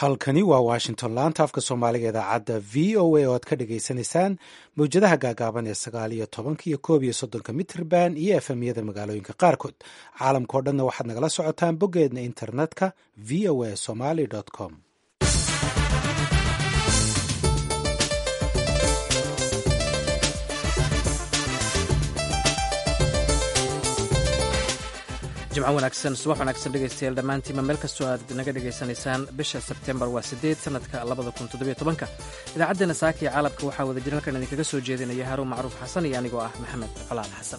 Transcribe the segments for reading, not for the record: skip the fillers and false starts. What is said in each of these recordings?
halkani waa washington laanta afka soomaaliga idaacadda v o a oo aad ka dhagaysanaysaan mawjadaha gaagaaban ee 19 iyo 11 mitrban iyo efemyada magaalooyinka qaarkood. caalamka oo dhanna waxaad nagala socotaan boggeedna internetka v o a somali com. jimco wanaagsan subax wanaagsan dhegaystayaal dhammaantiinma meel kastoo aad naga dhegaysanaysaan bisha sebtembar waa 8 sanadka 2017 idaacaddeenna saaka iyo caalamka waxaa wada jir halkan idinkaga soo jeedinaya haruun macruuf xasan iyo anigoo ah maxamed colaal xasan.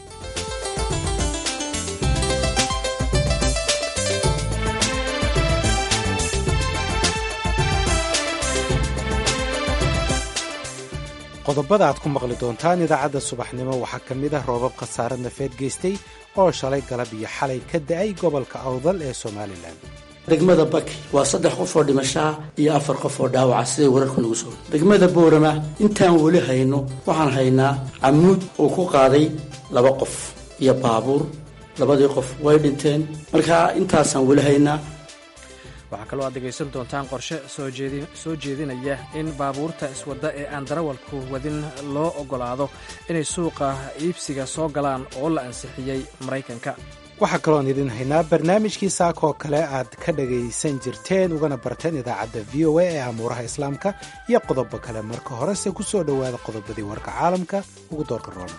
qodobada aad ku maqli doontaan idaacadda subaxnimo waxaa ka mid ah roobab khasaare nafeed geystay oo shalay galab iyo xalay ka da'ay gobolka awdal ee somalilan. degmada baki waa 3 qof oo dhimashaa iyo 4 qof oo dhaawaca siday wararku nagu soo. degmada boorama intaan weli hayno waxaan haynaa camuud oo ku qaaday 2 qof iyo baabuur, 2 qof way dhinteen. marka intaasaan weli haynaa. waxaa kaloo aad dhegaysan doontaan qorshe soo jeedinaya in baabuurta iswadda ee aan darawalku wadin loo oggolaado inay suuqa iibsiga soo galaan oo la ansixiyey maraykanka. waxaa kaloon idin haynaa barnaamijkii saakoo kale aad ka dhagaysan jirteen ugana barteen idaacadda v o a ee amuuraha islaamka iyo qodobo kale. marka horese ku soo dhowaada qodobadii warka caalamka ugu doorka roona.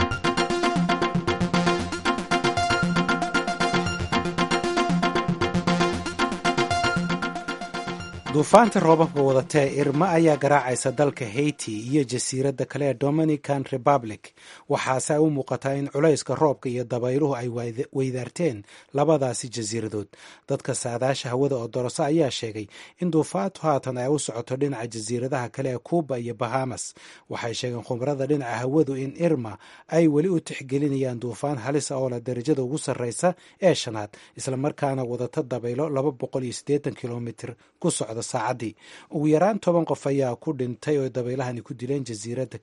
duufaanta roobabka wadatee irma ayaa garaacaysa dalka haiti iyo jasiiradda kale ee dominican republic. waxaase ay u muuqataa in culayska roobka iyo dabayluhu ay weydaarteen labadaasi jasiiradood. dadka saadaasha hawada oo doroso ayaa sheegay in duufaantu haatan ay u socoto dhinaca jasiiradaha kale ee cuba iyo bahamas. waxay sheegeen khubarada dhinaca hawadu in irma ay weli u tixgelinayaan duufaan halisa oo la darajada ugu sarreysa ee 5 islamarkaana wadata dabaylo 280 kilomitr ku socda saacadii. ugu yaraan 10 qof ayaa ku dhintay oo dabaylahani ku dileen jasiiradaha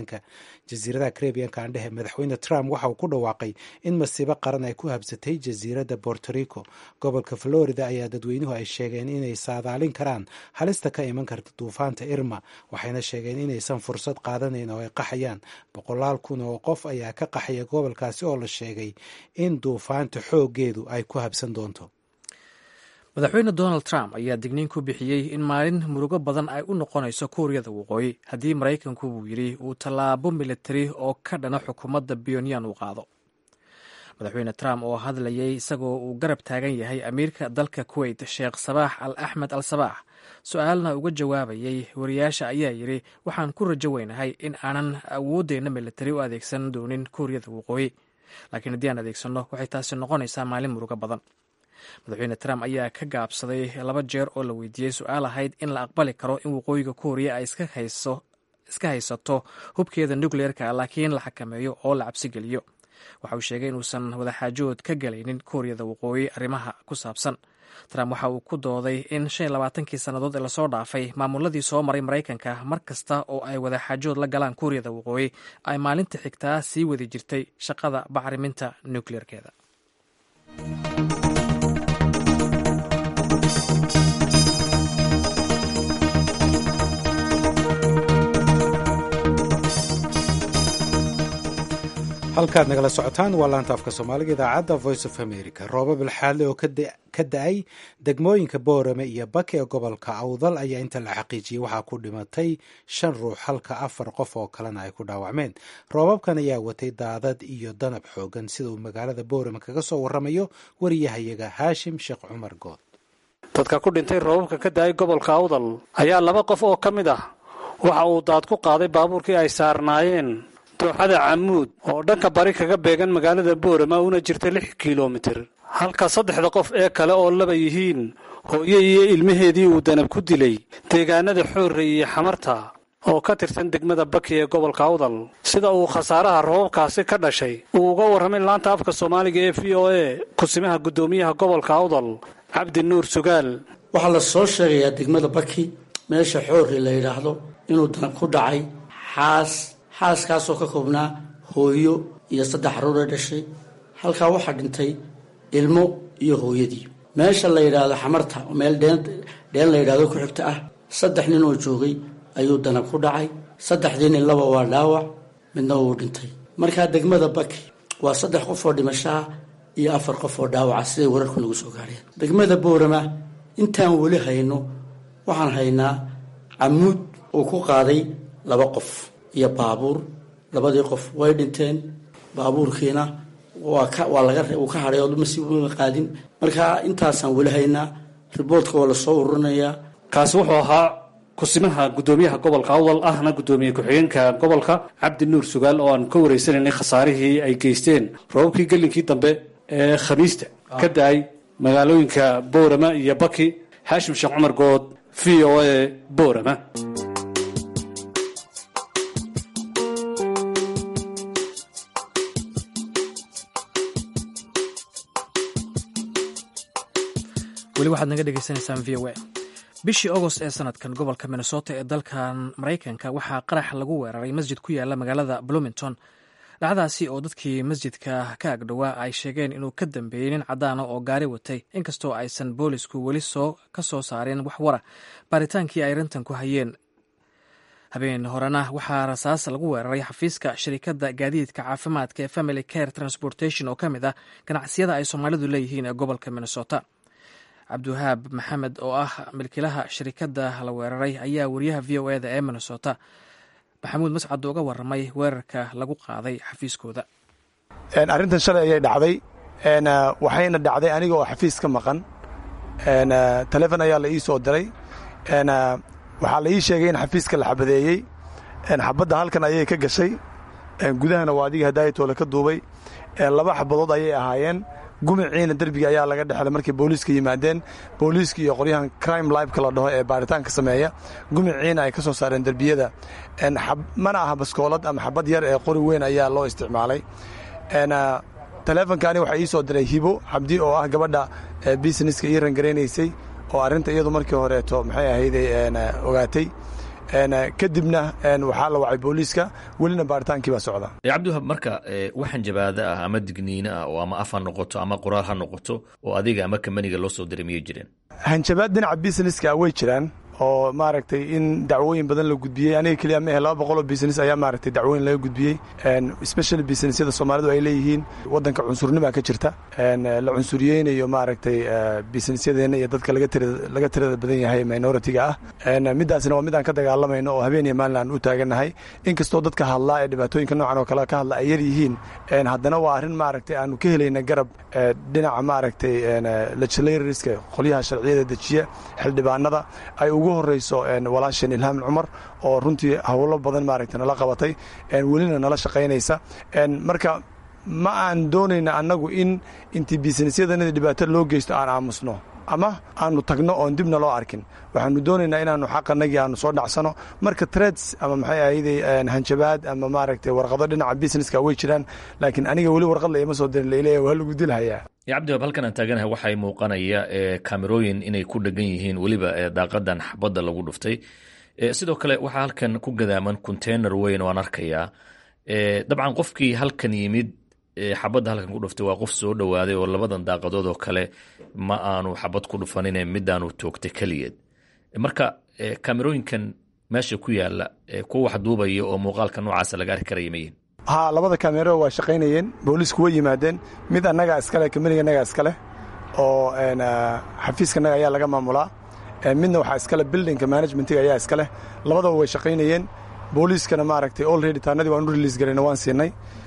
karebiyanka andhehe. madaxweyne trump waxa uu ku dhawaaqay in masiibo qaran ay ku habsatay jasiiradda borto rico. gobolka florida ayaa dadweynuhu ay sheegeen inay saadaalin karaan halista ka iman karta duufaanta irma. waxayna sheegeen inaysan fursad qaadanayn oo ay qaxayaan. 100,000 kun oo qof ayaa ka qaxaya gobolkaasi oo la sheegay in duufaanta xooggeedu ay ku habsan doonto. madaxweyne donald trump ayaa digniin ku bixiyey in maalin murugo badan ay u noqonayso kuuriyada waqooyi haddii maraykanku uu yidhi uu tallaabo militari oo ka dhana xukuumadda pyongyang uu qaado. madaxweyne trump oo hadlayay isagoo uu garab taagan yahay amiirka dalka kuwait sheekh sabaax al axmed al sabaax su-aalna uga jawaabayay wariyaasha ayaa yidhi waxaan ku rajo weynahay in aanan awooddeenna militari u adeegsan doonin kuuriyada waqooyi, laakiin haddii aan adeegsanno waxay taasi noqonaysaa maalin murugo badan. madaxweyne trump ayaa ka gaabsaday 2 jeer oo la weydiiyey su-aal ahayd in la aqbali karo in waqooyiga kuuriya ay iska haysato hubkeeda nukleerka laakiin la xakameeyo oo la cabsigeliyo. waxa uu sheegay inuusan wadaxaajood ka galaynin kuuriyada waqooyi arrimaha ku saabsan. trump waxa uu ku dooday in 25 sannadood ee lasoo dhaafay maamuladii soo maray maraykanka mar kasta oo ay wadaxaajood la galaan kuuriyada waqooyi ay maalinta xigtaa sii wadi jirtay shaqada bacriminta nukleerkeeda. halkaad nagala socotaan waa laanta afka soomaaliga idaacadda voice of america. roobab ilxaadle oo ka da-ay degmooyinka boorame iyo bake ee gobolka awdal ayaa inta la xaqiijiyey waxaa ku dhimatay 5 ruux halka 4 qof oo kalena ay ku dhaawacmeen. roobabkan ayaa watay daadad iyo danab xoogan sida uu magaalada boorame kaga soo waramayo wariyahayaga haashim sheekh cumar good. dadka ku dhintay roobabka ka da-ay gobolka awdal ayaa 2 qof oo ka mid ah waxa uu daad ku qaaday baabuurkii ay saarnaayeen dooxada camuud oo dhanka bari kaga beegan magaalada boorama una jirta 6 kilomitir, halka 3 qof ee kale oo 2 yihiin hooyo iyo ilmaheedii uu danab ku dilay deegaanada xoorey iyo xamarta oo ka tirsan degmada baki ee gobolka awdal. sida uu khasaaraha roobabkaasi ka dhashay uu uga warramay laanta afka soomaaliga ee v o a kusimaha guddoomiyaha gobolka awdal cabdi nuur sugaal. waxaa la soo sheegayaa degmada baki meesha xoorey la yidhaahdo inuu danab ku dhacay xaaskaasoo ka koobnaa hooyo iyo 3 caruur dhashay. halkaa waxaa dhintay ilmo iyo hooyadii. meesha la yidhaahdo xamarta meel dheel la yidhaahdo ku xigta ah 3 nin oo joogay ayuu danab ku dhacay 3 nin laba waa dhaawac midna wuu dhintay markaa degmada Baki waa 3 qof oo dhimasho iyo 4 qof oo dhaawac sida wararku nagu soo gaareen degmada Boorama intaan wali hayno waxaan haynaa Amuud oo ku qaaday 2 qof iyo baabuur labadii qof way dhinteen baabuurkiina waa laga ka haray oo masiibo qaadin marka intaasan wali haynaa riboodka wala soo ururinayaa kaasi wuxuu ahaa kusimaha gudoomiyaha gobolka Awdal ahna gudoomiye ku-xigeenka gobolka Cabdi Nuur Sugaal oo aan ka wareysanay khasaarihii ay geysteen roobkii galinkii dambe ee Khamiista ka daay magaalooyinka Boorama iyo Baki Haashim Sheekh Cumar Good VOA Boorama weli waxaad naga dhegaysanaysaan VOA bishii August ee sanadkan gobolka Minnesota ee dalkan Mareykanka waxaa qarax lagu weeraray masjid ku yaala magaalada Bloomington dhacdaasi oo dadkii masjidka ka agdhawaa ay sheegeen inuu ka dambeeyay nin cadaan oo gaari watay inkastoo aysan boolisku weli ka soo saareen wax wara baaritaankii ay arrintan ku hayeen habeen horena waxaa rasaas lagu weeraray xafiiska shirkadda gaadiidka caafimaadka ee Family Care Transportation oo ka mid ah ganacsiyada ay Soomaalidu leeyihiin ee gobolka Minnesota Cabdiwahaab Maxamed oo ah milkiilaha shirkadda la weeraray ayaa wariyaha VOA-da ee Minnesota Maxamuud Mascad uga warramay weerarka lagu qaaday xafiiskooda arrintan shalay ayay dhacday waxayna dhacday aniga oo xafiis ka maqan taleefon ayaa la ii soo diray waxaa la ii sheegay in xafiiska la xabadeeyey xabadda halkan ayay ka gashay gudahana waa adiga hadaayatoole ka duubay 2 xabadood ayay ahaayeen gumiciina derbiga ayaa laga dhexlay markay booliiska yimaadeen booliiska iyo qoryahan crime live-ka la dhaho ee baaritaanka sameeya gumiciina ay ka soo saareen derbiyada mana aha baskoolad ama xabad yar ee qori weyn ayaa loo isticmaalay taleefonkani waxaa ii soo diray Hibo Cabdi oo ah gabadha businesska ii rangareynaysay oo arrinta iyadu markii horeeto maxay ahayday ogaatay kadibna waxaa la wacay booliiska welina baaritaankii baa socda Cabdiwahaab marka waxaan jabaada ah ama digniina ah oo ama af ha noqoto ama qoraal ha noqoto oo adiga ama kambaniga loo soo diray miyay jireen hanjabaad dhinaca businesska way jiraan oo maaragtay in dacwooyin badan la gudbiyey aniga kaliya ma 200 oo business ayaa maaragtay dacwooyin laga gudbiyey especially businessyada Soomaalidu ay leeyihiin wadanka cunsurnimo ka jirta la cunsuriyeynayo maaragtay businessyadeenna iyo dadka laga tirada badan yahay minority-ga ah midaasna waa midaan ka dagaalamayno oo habeen iyo maalin aan u taaganahay inkastoo dadka hadlaa ee dhibaatooyinka noocan oo kale ka hadla ay yar yihiin haddana waa arrin maaragtay aanu ka helayna garab dhinaca maaragtay legislatorska qolyaha sharciyada dejiya xildhibaanada ay ugu horeyso walaashan Ilham Cumar oo runtii hawlo badan maaragtay nala qabatay welina nala shaqeynaysa marka ma aan doonayna annagu in intii businessyadana dhibaato loo geysto aan aamusno ama aanu tagno oon dibna loo arkin waxaanu doonaynaa inaanu xaqanagii aanu soo dhacsano marka threats ama maxay ahayday hanjabaad ama maaragtay warqado dhinaca businesska way jiraan laakiin aniga weli warqad la ima soo dirin leeyahay waa lagu dilhayaa Cabdiwahaab halkan aan taaganahay waxay muuqanaya kaamirooyin inay ku dhagan yihiin weliba daaqadan xabadda lagu dhuftay sidoo kale waxaa halkan ku gadaaman container weyn oo aan arkayaa dabcan qofkii halkan yimid xabadda halkan ku dhuftay waa qof soo dhowaaday oo labadan daaqadood oo kale ma aanu xabad ku dhufanine midaanu toogtay keliyeed marka kaamirooyinkan meesha ku yaala kuwa wax duubaya oo muuqaalka noocaasa laga arki karaya mayihin haa labada kaamero waa shaqaynayeen booliisku way yimaadeen mid annagaa iskale kambaniga annagaa iskale oo xafiiskanaga ayaa laga maamulaa midna waxaa iskale buildingka managementiga ayaa iskale labadaba way shaqaynayeen booliiskana maaragtay already taanadii waan u release garayna waan siinay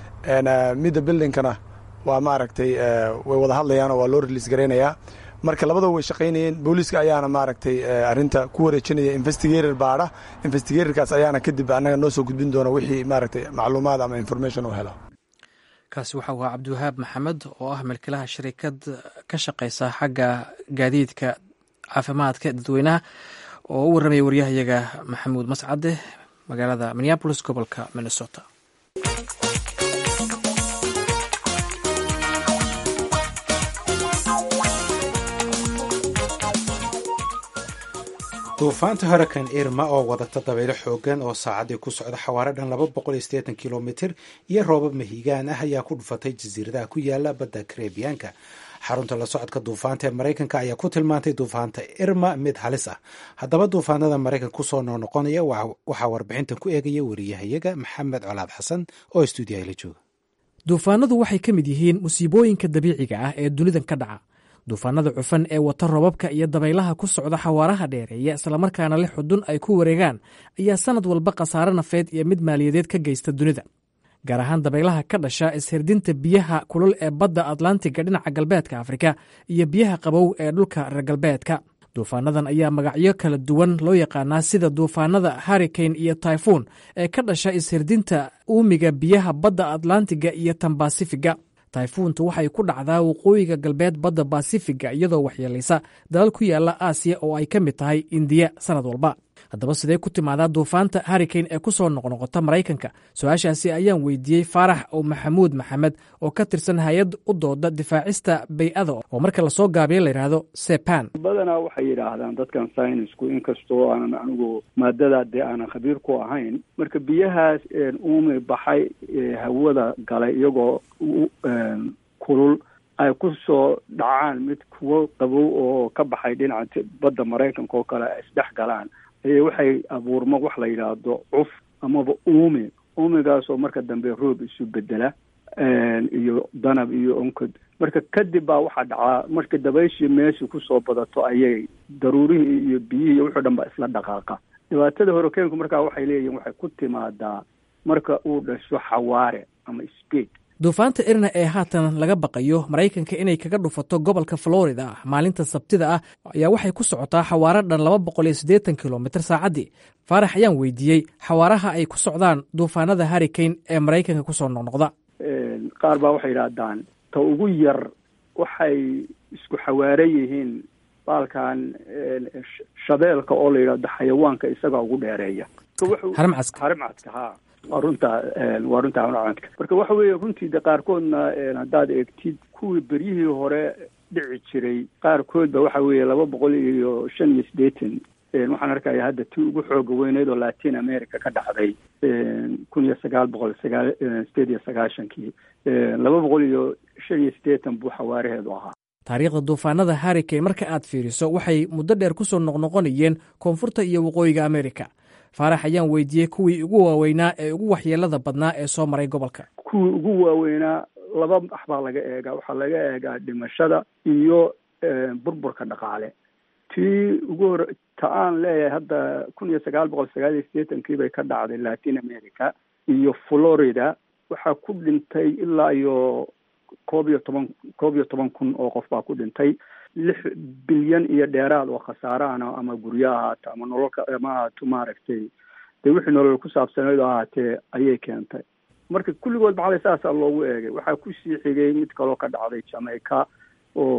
midda buildingkana waa maaragtay way wada hadlayaanoo waa loo release garaynayaa marka labadaba way shaqaynayeen booliiska ayaana maaragtay arrinta ku wareejinaya investigator baadha investigatorkaas ayaana kadib annaga noo soo gudbin doona wixii maaragtay macluumaad ama information uu helo kaasi waxa uu ahaa Cabdiwahaab Maxamed oo ah milkiilaha shirkad ka shaqeysa xagga gaadiidka caafimaadka dadweynaha oo u warramay wariyahayaga Maxamuud Mascade magaalada Minneapolis gobolka Minnesota duufaanta hurricane irma oo wadata dabaylo xoogan oo saacadii ku socda xawaare dhan 280 kilomitir iyo roobab mahiigaan ah ayaa ku dhufatay jasiiradaha ku yaala badda karebiyaanka. xarunta la socodka duufaanta ee maraykanka ayaa ku tilmaantay duufaanta irma mid halis ah. haddaba duufaanada maraykanka kusoo noqnoqonaya waxaa warbixintan ku eegaya wariyahayaga maxamed colaad xasan oo istuudiyaha la jooga. duufaanadu waxay ka mid yihiin musiibooyinka dabiiciga ah ee dunidan ka dhaca. duufaanada cufan ee wata robabka iyo dabaylaha ku socda xawaaraha dheereeya islamarkaana leh xudun ay ku wareegaan ayaa sanad walba khasaare nafeed iyo mid maaliyadeed ka geysta dunida, gaar ahaan dabaylaha ka dhasha ishirdinta biyaha kulul ee badda atlantiga dhinaca galbeedka afrika iyo biyaha qabow ee dhulka reer galbeedka. duufaanadan ayaa magacyo kala duwan loo yaqaanaa sida duufaanada harricane iyo tayfuun ee ka dhasha ishirdinta uumiga biyaha badda atlantiga iyo tan basifiga. tayfuuntu waxay ku dhacdaa waqooyiga galbeed badda basifiga iyadoo waxyeelaysa dalal ku yaala aasiya oo ay ka mid tahay indiya sanad walba. haddaba sidee ku timaadaa duufaanta harricane ee ku soo noqnoqota maraykanka? su-aashaasi ayaan weydiiyey faarax oo maxamuud maxamed oo ka tirsan hay-ad u dooda difaacista bay-ada oo marka lasoo gaabiyo la yidhaahdo sepan. badanaa waxay yidhaahdaan dadkan saynisku inkastoo aanan anigu maadadaa dee aanan khabiir ku ahayn, marka biyahaas uumi baxay hawada galay iyagoo kulul ay ku soo dhacaan mid kuwo qabow oo ka baxay dhinaca badda maraykanka oo kale ay isdhex galaan, waxay abuurma wax la yidhaahdo cuf amaba uumigaasoo marka dambe roob isu bedela iyo danab iyo onkod. marka kadib baa waxaa dhacaa marka dabayshii meeshii kusoo badato ayay daruurihii iyo biyihii wuxuu dhan ba isla dhaqaaqa. dhibaatada hurricaneku markaa waxay leeyihiin waxay ku timaadaa marka uu dhasho xawaare ama speed. duufaanta irna ee haatan laga baqayo maraykanka inay kaga dhufato gobolka florida maalinta sabtida ah ayaa waxay ku socotaa xawaaro dhan 280 kilomitir saacaddii. faarax ayaan weydiiyey xawaaraha ay ku socdaan duufaanada harricane ee maraykanka kusoo noqnoqda. qaar baa waxay yidhaahdaan ta ugu yar waxay isku xawaare yihiin baalkan shabeelka oo la yidhaahdo xayawaanka isaga ugu dheereeya harimcadka ha waa runta harimcadka. marka waxa weeye runtii de qaarkoodna haddaad eegtid kuwii beryihii hore dhici jiray qaarkoodba waxa weeye 285. waxaan arkaya hadda tii ugu xooga weyneyd oo latin america ka dhacday 1998 285 buu xawaaraheedu ahaa. taariikhda duufaanada harricane marka aad fiiriso waxay muddo dheer kusoo noqnoqonayeen koonfurta iyo waqooyiga america. faarax ayaan weydiiyey kuwii ugu waaweynaa ee ugu waxyeelada badnaa ee soo maray gobolka. kuwii ugu waaweynaa laba wax baa laga eegaa. waxaa laga eegaa dhimashada iyo burburka dhaqaale. tii ugu hore ta aan leeyahay hadda 1989 bay ka dhacday latin america iyo florida. waxaa ku dhintay ilaa iyo 11 kun oo qof baa ku dhintay. 6 bilyan iyo dheeraad oo khasaarahana ama guryo ahaato ama nololka ama ahaato maaragtay dee wixii nolol ku saabsaneyd oo ahaatee ayay keentay. marka kulligood maxaa saasaa loogu eegay. waxaa ku sii xigay mid kaloo ka dhacday jamaica oo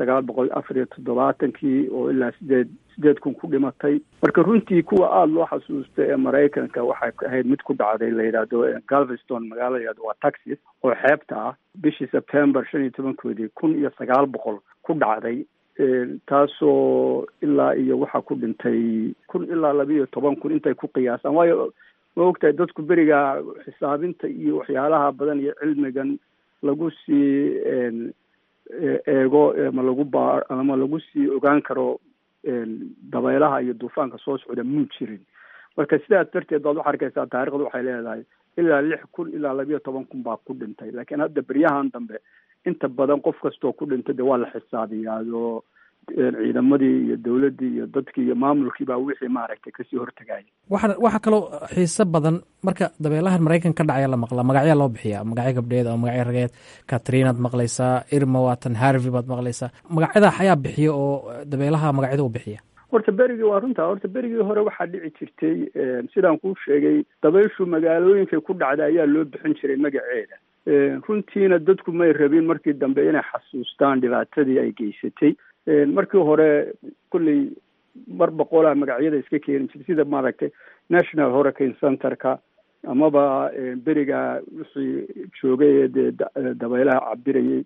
1974 oo ilaa 8 kun ku dhimatay. marka runtii kuwa aada loo xasuusta ee maraykanka waxay ahayd mid ku dhacday la yidhaahdo galveston magaalo la yidhahdo waa Texas oo xeebta ah bishii September 15 1900 ku dhacday. taasoo ilaa iyo waxaa ku dhintay 12 intay ku qiyaasaan. waayo ma ogtahay dadku beriga xisaabinta iyo waxyaalaha badan iyo cilmigan lagu sii eego ama lagu sii ogaan karo dabaylaha iyo duufaanka soo socda muu jirin. marka sidaas darteed baad waxaa arkaysaa taariikhdu waxay leedahay ilaa 6 kun ilaa 12 kun baa ku dhintay. laakiin hadda beryahan dambe inta badan qof kastoo ku dhintay de waa la xisaabiyaa oo ciidamadii iyo dowladdii iyo dadkii iyo maamulkii baa wixii maaragtay kasii hortagaya. waxaa kaloo xiiso badan marka dabeelahan maraykan ka dhacaya la maqlaa magacyaa loo bixiyaa. magacyo gabdheed ama magacyo rageed. katrinaad maqlaysaa, irma waatan, harvey baad maqlaysaa. magacyadaa xayaa bixiya oo dabeelaha magacyada u bixiya. horta berigii hore waxaa dhici jirtay sidaan kuu sheegay dabayshu magaalooyinkay ku dhacda ayaa loo bixin jiray magaceeda. runtiina dadku may rabin markii dambe inay xasuustaan dhibaatadii ay geysatay. markii hore kulley mar boqolaa magacyada iska keeni jirtay sida maaragtay national hurricane centerka amaba beriga wixii joogay dee dabaylaha cabirayay.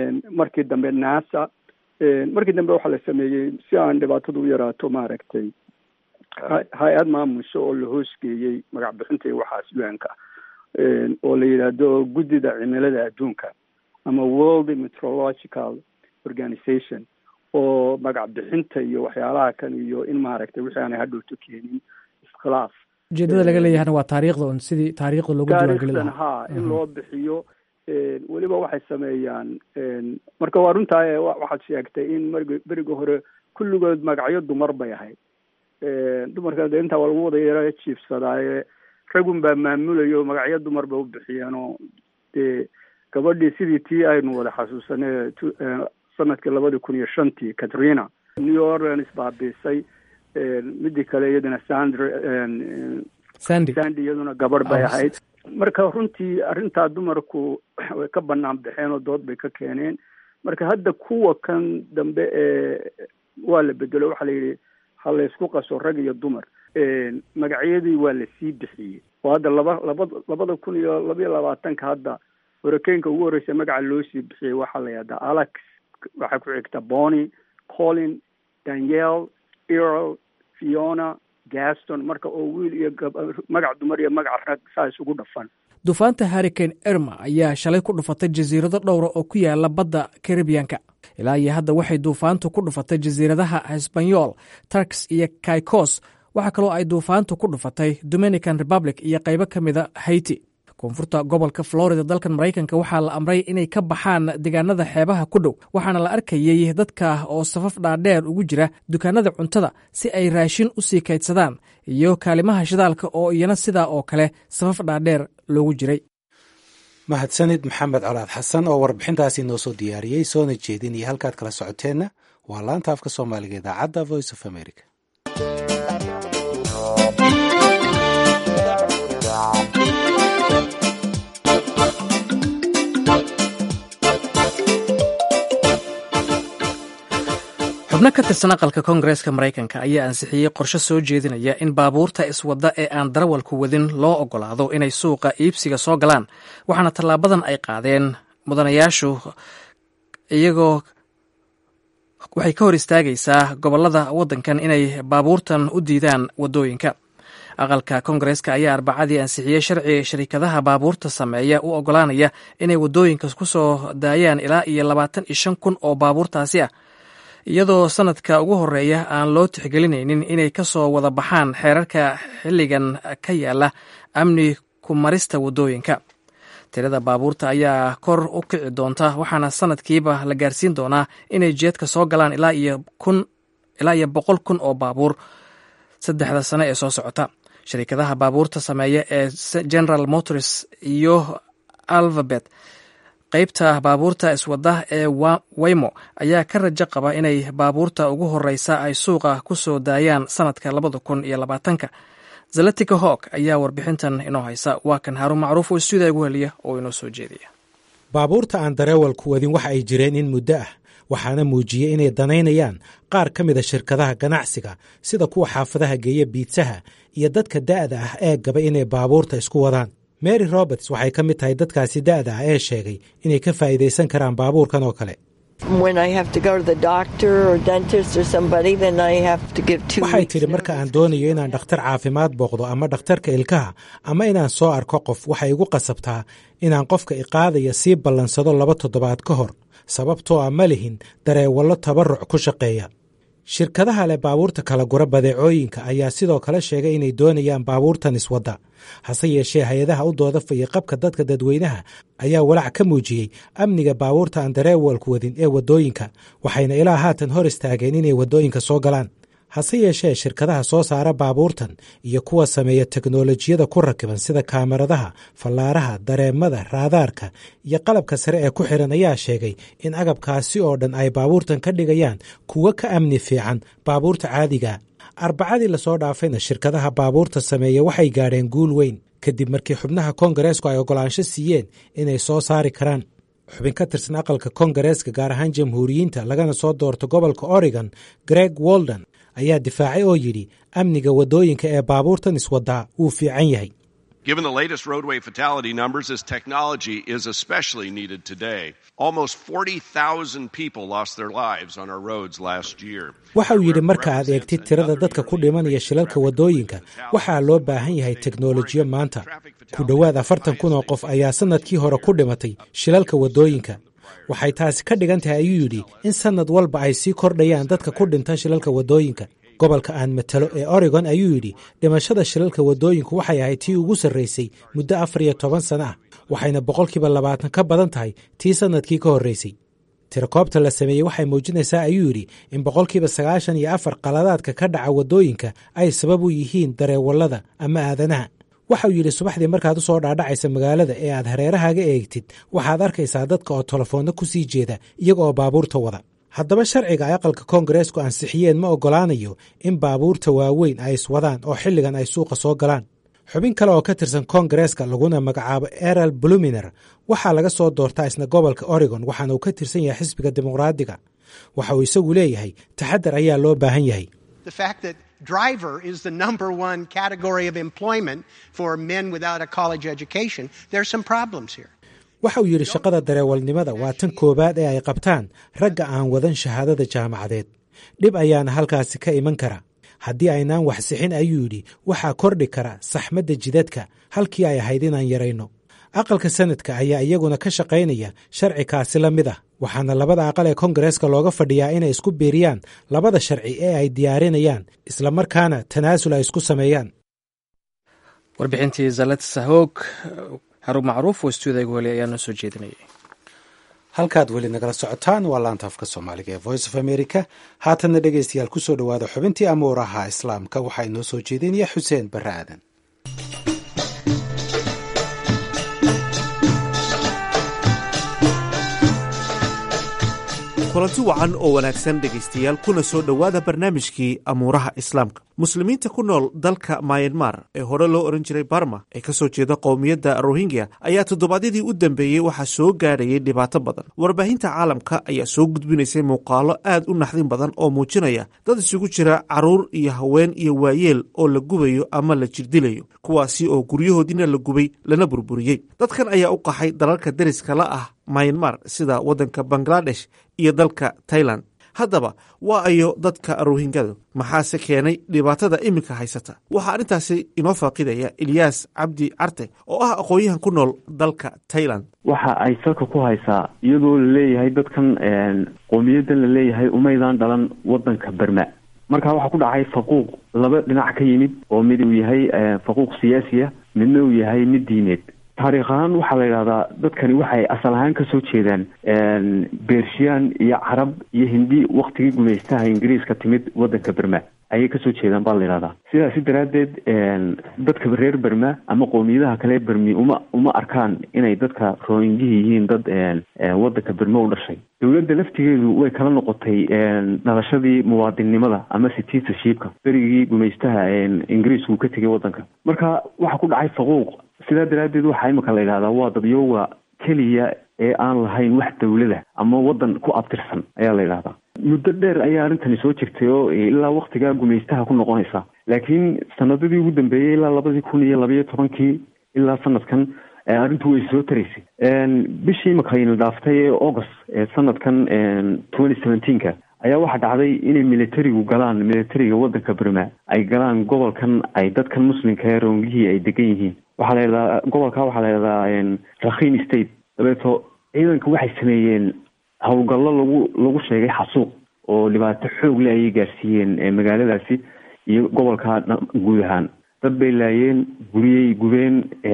markii dambe nasa markii dambe waxaa la sameeyey si aan dhibaatadu u yaraato maaragtay hay-ad maamusho oo la hoosgeeyey magac bixinta iyo waxaas UN-ka oo la yidhaahdo guddida cimilada adduunka ama World Meteorological Organization oo magac bixinta iyo waxyaalaha kan iyo in maaragtay wixii aanay hadhowto keenin iskhilaaf. ujeedada laga leeyahana waa taariikhda un sidii taariikhda loogu diiwaangelin lahaa in loo bixiyo weliba waxay sameeyaan marka waa runtaa waxaad sheegtay in beriga hore kulligood magacyo dumar bay ahayd dumarka de intaa waa lagu wada yara jiifsadaaye ragun baa maamulayo magacyo dumar bay u bixiyeen oo dee gabadhii sidii tii aynu wada xasuusanay sanadkii 2005 Katrina New Orleans baabiisay midii kale iyadana Sandy iyaduna gabar bay ahayd marka runtii arrintaa dumarku way ka banaan baxeen oo dood bay ka keeneen marka hadda kuwa kan dambe waa la bedelo waxaa la yidhi ha la isku qaso rag iyo dumar magacyadii waa la sii bixiyey oo hadda 2022 hadda hurricaneka ugu horreysay magaca loo sii bixiyey waxaa la yidhahdaa Alex waxaa ku xigta Bonnie, Colin, Danielle, Earl, Fiona, Gaston marka oo wiil iyo magac dumar iyo magac rag saa isugu dhafan. duufaanta Hurricane Irma ayaa shalay ku dhufatay jasiirado dhowra oo ku yaala badda Caribbean-ka ilaa iyo hadda waxay duufaantu ku dhufatay jasiiradaha Hispaniola, Turks iyo Caicos. waxaa kaloo ay duufaantu ku dhufatay Dominican Republic iyo qaybo ka mida Haiti. koonfurta gobolka Florida dalkan Maraykanka waxaa la amray inay ka baxaan deegaanada xeebaha ku dhow waxaana la arkayay dadka oo safaf dhaadheer ugu jira dukaanada cuntada si ay raashin u sii kaydsadaan iyo kaalimaha shidaalka oo iyana sidaa oo kale safaf dhaadheer loogu jiray. mahadsanid maxamed colaad xasan oo warbixintaasi noo soo diyaariyey soona jeedinaya halkaad kala socoteenna waa laanta afka Soomaaliga idaacadda Voice of America. xubno ka tirsan aqalka koongareeska Maraykanka ayaa ansixiyey qorshe soo jeedinaya in baabuurta iswada ee aan darawalku wadin loo ogolaado inay suuqa iibsiga soo galaan waxaana tallaabadan ay qaadeen mudanayaashu iyagoo waxay ka hor istaagaysaa gobolada waddankan inay baabuurtan u diidaan waddooyinka. aqalka koongareeska ayaa arbacadii ansixiyey sharci shirkadaha baabuurta sameeya u ogolaanaya inay waddooyinka ku soo daayaan ilaa iyo 25,000 oo baabuurtaasi ah iyadoo sanadka ugu horeeya aan loo tixgelinaynin inay ka soo wada baxaan xeerarka xilligan ka yaala amni ku marista waddooyinka. tirada baabuurta ayaa kor u kici doonta waxaana sanadkiiba la gaarsiin doonaa inay jeedka soo galaan ilaa iyo 100,000 oo baabuur 3 sano ee soo socota. shirkadaha baabuurta sameeya ee General Motors iyo Alphabet qaybta baabuurta iswada ee Waymo ayaa ka rajo qaba inay baabuurta ugu horeysa ay suuqa ku soo daayaan sanadka 2020. Zalatika Hawk ayaa warbixintan inoo haysa waa kan Haruun Macruuf oo stuudiga ugu heliya oo inoo soo jeediya. baabuurta aan darawalku wadin waxa ay jireen in muddo ah waxaana muujiyey inay danaynayaan qaar ka mida shirkadaha ganacsiga sida kuwa xaafadaha geeya biitsaha iyo dadka da'da ah ee gaba inay baabuurta isku wadaan. Mary Roberts waxay ka mid tahay dadkaasi da'da ah ee sheegay inay ka faa'iidaysan karaan baabuurkan oo kale. waxay tidhi marka aan doonayo inaan dhakhtar caafimaad booqdo ama dhakhtarka ilkaha ama inaan soo arko qof waxay igu qasabtaa inaan qofka iqaadaya sii ballansado 2 toddobaad ka hor sababtoo ah ma lihin dareewallo tabaruc ku shaqeeya. shirkadaha leh baabuurta kala gura badeecooyinka ayaa sidoo kale sheegay inay doonayaan baabuurtan iswadda hase yeeshee hay-adaha u dooda fayoqabka dadka dadweynaha ayaa walaac ka muujiyey amniga baabuurta aan dareewalku wadin ee waddooyinka waxayna ilaa haatan hor istaageen inay waddooyinka soo galaan. hase yeeshee shirkadaha soo saara baabuurtan iyo kuwa sameeya teknolojiyada ku rakiban sida kaamaradaha fallaaraha dareemada raadaarka iyo qalabka sare ee ku xiran ayaa sheegay in agabkaasi oo dhan ay baabuurtan ka dhigayaan kuwo ka amni fiican baabuurta caadiga. arbacadii lasoo dhaafayna shirkadaha baabuurta sameeya waxay gaadheen guul weyn kadib markii xubnaha koongareesku ay ogolaansho siiyeen inay soo saari karaan. xubin ka tirsan aqalka koongareeska gaar ahaan jamhuuriyiinta lagana soo doorto gobolka Oregon Greg Walden ayaa difaacay oo yidhi amniga waddooyinka ee baabuurtan iswadaa wuu fiican yahay. Given the latest roadway fatality numbers, this technology is especially needed today. Almost 40,000 people lost their lives on our roads last year. waxa uu yidhi marka aad eegtid tirada dadka ku dhimanaya shilalka waddooyinka waxaa loo baahan yahay teknolojiyo maanta ku dhowaad 40,000 oo qof ayaa sannadkii hore ku dhimatay shilalka waddooyinka waxay taasi ka dhigan tahay ayuu yidhi in sannad walba ay sii kordhayaan dadka ku dhinta shilalka waddooyinka gobolka aan matalo ee Oregon ayuu yidhi dhimashada shilalka waddooyinku waxay ahayd tii ugu sarraysay muddo 14 sano ah waxayna 20% ka badan tahay tii sannadkii ka horreysay tirakoobta la sameeyey waxay muujinaysaa ayuu yidhi in 94% qaladaadka ka dhaca waddooyinka ay sabab u yihiin dareewallada ama aadanaha waxa uu yidhi subaxdii markaad u soo dhaadhacaysa magaalada ee aad hareerahaaga eegtid waxaad arkaysaa dadka oo telefoonna ku sii jeeda iyaga oo baabuurta wada haddaba sharciga ay aqalka koongareesku ansixiyeen ma oggolaanayo in baabuurta waaweyn ay iswadaan oo xilligan ay suuqa soo galaan xubin kale oo ka tirsan koongareeska laguna magacaabo Errol Bluminer waxaa laga soo doortaa isna gobolka Oregon waxaana uu ka tirsan yahay xisbiga dimuqraadiga waxa uu isagu leeyahay taxadar ayaa loo baahan yahay Driver is the number one category of employment for men without a college education. There's some problems here. waxa uu yidhi shaqada dareewalnimada waa tan koowaad ee ay qabtaan ragga aan wadan shahaadada jaamacadeed dhib ayaana halkaasi ka iman kara haddii aynaan wax sixin ayuu yidhi waxaa kordhi kara saxmadda jidadka halkii ay ahayd inaan yarayno aqalka sanadka ayaa iyaguna ka shaqaynaya sharci kaasi la mid ah waxaana labada aqal ee koongareeska looga fadhiyaa inay isku biiriyaan labada sharci ee ay diyaarinayaan isla markaana tanaasul ay isku sameeyaan warbixintii Zalat Sahog Harun Macruuf oo stuudiga wali ayaa noo soo jeedinayay halkaad weli nagala socotaan waa laanta afka Soomaaliga ee Voice of America haatanna dhegeystayaal ku soo dhawaada xubintii amuuraha islaamka waxaa inoo soo jeedinaya Xuseen Barre Aadan kulanti wacan oo wanaagsan dhegaystayaal kuna soo dhowaada barnaamijkii amuuraha islaamka muslimiinta ku nool dalka Myanmar ee hore loo oran jiray Burma ee ka soo jeeda qowmiyadda Rohingya ayaa toddobaadyadii u dambeeyey waxaa soo gaadhayay dhibaato badan warbaahinta caalamka ayaa soo gudbinaysay muuqaalo aad u naxdin badan oo muujinaya dad isugu jira caruur iyo haween iyo waayeel oo la gubayo ama la jirdilayo kuwaasi oo guryahoodiina la gubay lana burburiyey dadkan ayaa u qaxay dalalka deriska la ah Myanmar sida waddanka Bangladesh iyo dalka Thailand haddaba waa ayo dadka Rohingyadu maxaase keenay dhibaatada iminka haysata waxaa arrintaasi inoo faaqidaya Ilyas Cabdi Carte oo ah aqoonyahan ku nool dalka Thailand waxa ay salka ku haysaa iyadoo la leeyahay dadkan qowmiyadda la leeyahay umaydaan dhalan waddanka Burma marka waxa ku dhacay faquuq laba dhinac ka yimid oo mid uu yahay faquuq siyaasi ah midna uu yahay mid diineed taariikh ahaan waxaa la yidhahdaa dadkani waxay asal ahaan ka soo jeedaan beershiyan iyo carab iyo hindi waktigii gumaystaha ingiriiska timid waddanka Burma ayay kasoo jeedaan baa la yidhahdaa sidaasi daraaddeed dadka reer Burma ama qowmiyadaha kale Burmi uma arkaan inay dadka Rohingya yihiin dad waddanka Burma u dhashay dowladda laftigeedu way kala noqotay dhalashadii muwaadinnimada ama citizenshipka berigii gumaystaha ingiriisku ka tegay waddanka marka waxaa ku dhacay faquuq sidaa daraaddeed waxaa imika la yidhahdaa waa dadyooga keliya ee aan lahayn wax dowlada ama waddan ku abtirsan ayaa la yidhahdaa muddo dheer ayaa arrintani soo jirtay oo ilaa waktigaa gumaystaha ku noqonaysa laakiin sanadadii ugu dambeeyey ilaa 2012 ilaa sanadkan arrintu way soo taraysay bishii imikayna dhaaftay ee August ee sanadkan 2017ka ayaa waxaa dhacday inay militariga waddanka Burma ay galaan gobolkan ay dadkan muslimka ee Rohingya ay degan yihiin waxaa la yidhahdaa gobolka waxaa la yidhahdaa Rakhine State dabeeto ciidanka waxay sameeyeen howlgallo lagu sheegay xasuuq oo dhibaato xoog leh ayay gaarsiiyeen magaaladaasi iyo gobolka guud ahaan dad bay laayeen guriyey gubeen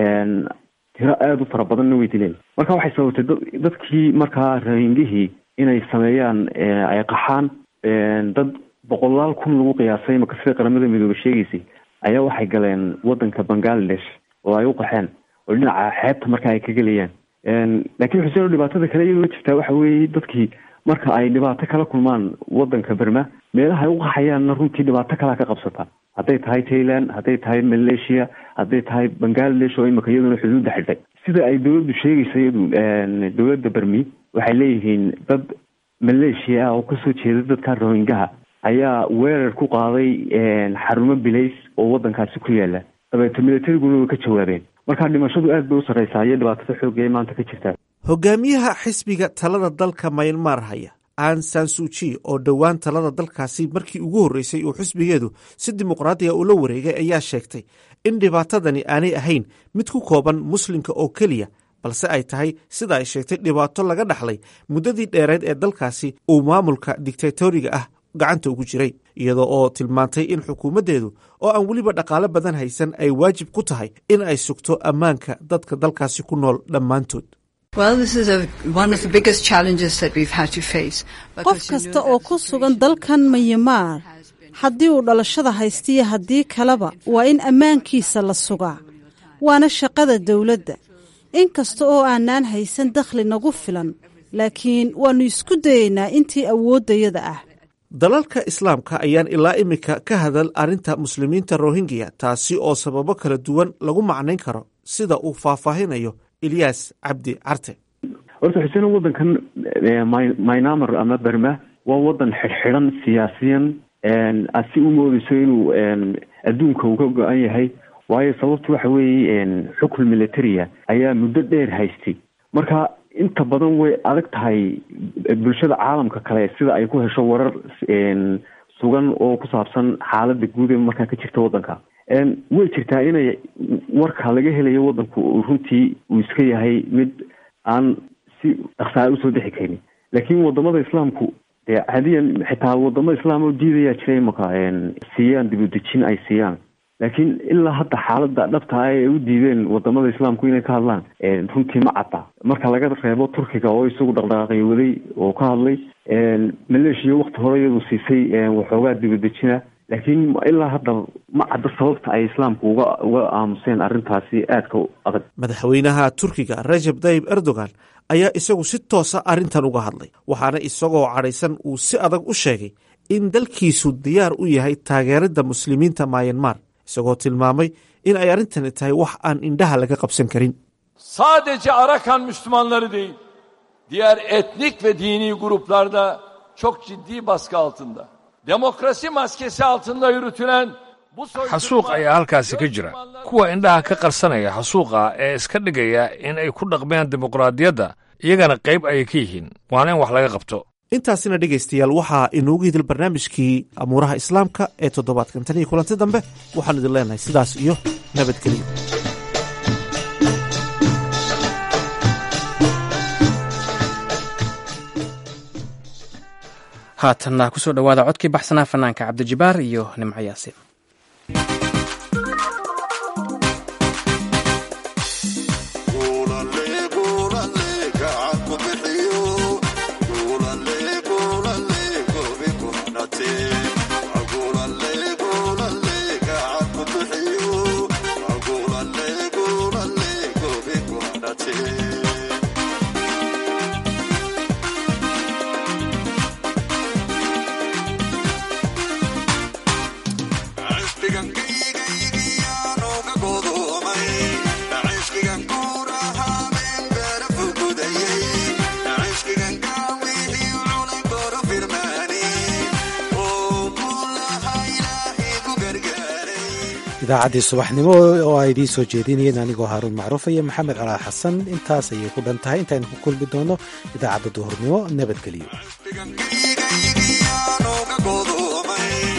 tiro aad u fara badanna way dileen marka waxay sababtay dadkii markaa Rohingyihii inay sameeyaan ay qaxaan dad 100,000 lagu qiyaasay marka sida qaramada midoobay sheegaysay ayaa waxay galeen waddanka Bangladesh oo ay u qaxeen oo dhinaca xeebta marka ay ka galayaan laakiin xuseen dhibaatada kale iyadoo jirta waxa weeye dadkii marka ay dhibaato kala kulmaan waddanka Burma meelaha ay u qaxayaanna runtii dhibaato kala ka qabsata hadday tahay Thailand hadday tahay Malaysia hadday tahay Bangladesh oo imika iyaduna xuduudda xidhay sida ay dowladdu sheegaysay dowladda Burma waxay leeyihiin dad Malaysia oo ka soo jeeda dadka Rohingya ayaa weerar ku qaaday xarumo bilays oo waddankaasi ku yaala dabeetana militarigu way ka jawaabeen marka dhimashadu aad bay u sarreysaa iyo dhibaatada xoogga ee maanta ka jirta. hogaamiyaha xisbiga talada dalka Myanmar haya Aung San Suu Kyi oo dhowaan talada dalkaasi markii ugu horreysay uu xisbigeedu si dimuqraadi ah ula wareegay ayaa sheegtay in dhibaatadani aanay ahayn mid ku kooban muslimka oo keliya balse ay tahay sida ay sheegtay dhibaato laga dhaxlay muddadii dheereed ee dalkaasi uu maamulka dictatoriga ah gacanta ugu jiray iyadoo oo tilmaantay in xukuumaddeedu oo aan weliba dhaqaale badan haysan ay waajib ku tahay in ay sugto ammaanka dadka dalkaasi ku nool dhammaantood. qof kasta oo ku sugan dalkan Myanmar haddii uu dhalashada haystiyo haddii kaleba waa in ammaankiisa la sugaa waana shaqada dowladda inkasta oo aanaan haysan dakhli nagu filan laakiin waannu isku dayaynaa intii awooddayada ah. dalalka islaamka ayaan ilaa imika ka hadal arrinta muslimiinta Rohingya taasi oo sababo kala duwan lagu macnayn karo sida uu faahfaahinayo Ilyas Cabdi Carte. horta xuseen waddankan Myanmar ama Burma waa waddan xidhan siyaasiyan asi u moodayso inuu adduunka uga go-an yahay waayo sababtu waxa weeye xukun militariya ayaa muddo dheer haystay marka inta badan way adag tahay bulshada caalamka kale sida ay ku hesho warar sugan oo ku saabsan xaaladda guud ee markaa ka jirta waddanka. way jirtaa inay warka laga helayo waddanku runtii uu iska yahay mid aan si dhaqsaa usoo dhixi karin laakiin wadamada islaamku dee caadiyan xitaa wadamo islaam oo diidayaa jiray marka siiyaan dib u dejin ay siiyaan laakiin ilaa hadda xaaladda dhabta ah ee u diideen wadamada islaamku inay ka hadlaan runtii ma cadda marka laga reebo Turkiga oo isagu dhaqdhaqaaqay waday oo ka hadlay Malaysia waqti hore iyadu siisay waxoogaa dib u dejina laakiin ilaa hadda ma cadda sababta ay islaamku uga aamuseen arrintaasi aadka u adag. madaxweynaha Turkiga Recep Tayyip Erdogan ayaa isagu si toosa arrintan uga hadlay waxaana isagoo cadhaysan uu si adag u sheegay in dalkiisu diyaar u yahay taageerada muslimiinta Myanmar isagoo tilmaamay in ay arrintani tahay wax aan indhaha laga qabsan karin. sadece Arakan Müslümanları değil diğer etnik ve dini gruplar da çok ciddi baskı altında. Demokrasi maskesi altında yürütülen xasuuq ayaa halkaasi ka jira kuwa indhaha ka qarsanaya xasuuqa ee iska dhigaya in ay ku dhaqmeen dimuqraadiyadda iyagana qayb ayay ka yihiin waana in wax laga qabto. intaasina dhegaystayaal waxaa inoogu hidil barnaamijkii amuuraha islaamka ee toddobaadkan tan iyo kulanti dambe waxaan idin leenahay sidaas iyo nabadgelyo. haatanna kusoo dhowaada codkii baxsanaa fanaanka cabdijibaar iyo nimco yaasiin. idaacaddii subaxnimo oo ay idiin soo jeedinayeen anigoo haaruun macruuf iyo maxamed calaal xasan intaas ayay ku dhan tahay intaynu ku kulmi doono idaacadda duhurnimo nabadgelyo.